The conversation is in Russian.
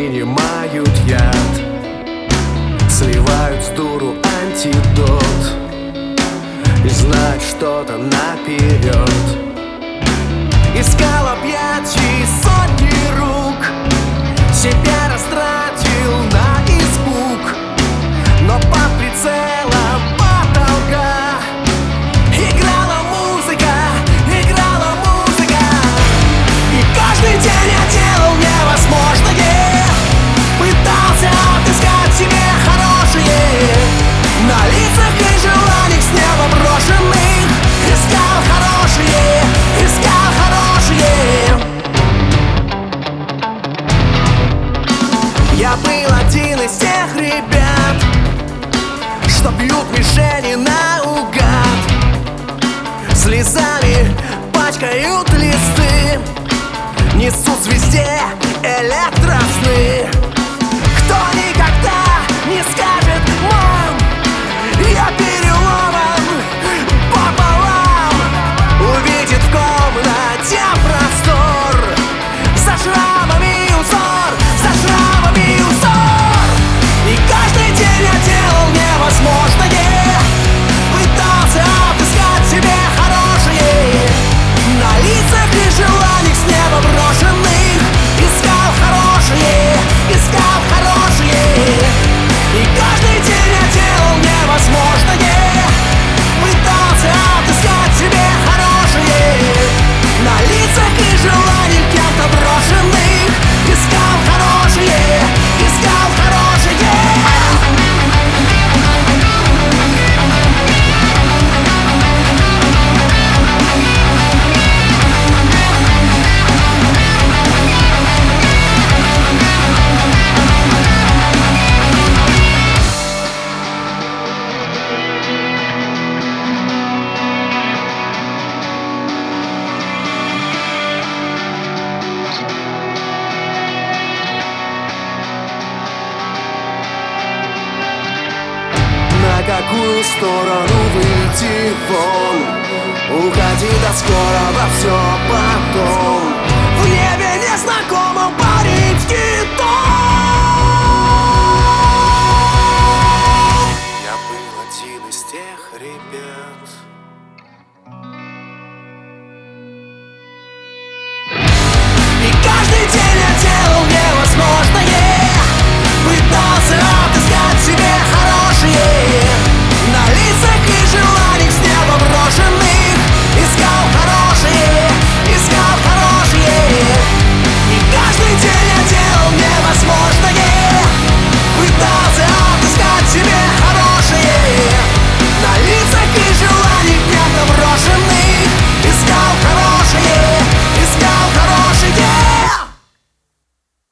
принимают яд, сливают с дуру антидот и знать что-то наперед. Искал объятий сотни рук, себя растратил на испуг, но под прицелом потолка играла музыка. И каждый день я делал невозможное, пытался отыскать себе хорошее на лицах и желаниях с неба брошенных. Искал хорошее, искал хорошее. Я был один из тех ребят, что бьют мишени наугад, слезами пачкают листы, несут звезде электросны. Кто никогда не скажет: мам, я переломан пополам, увидит в комнате простор, за шрамами узор, за шрамами узор. И каждый день я делал невозможное, пытался отыскать себе хорошее на лицах и желаниях с неба брошенных. Искал хорошее, искал хорошее. И каждый день я делал невозможное, пытался отыскать себе хорошее на лицах и желаниях кем-то брошенных. Искал хорошее, искал хорошее. На какую сторону выйти вон? Уходи до скорого, все потом. В небе незнакомом парит китом. Я был один из тех ребят,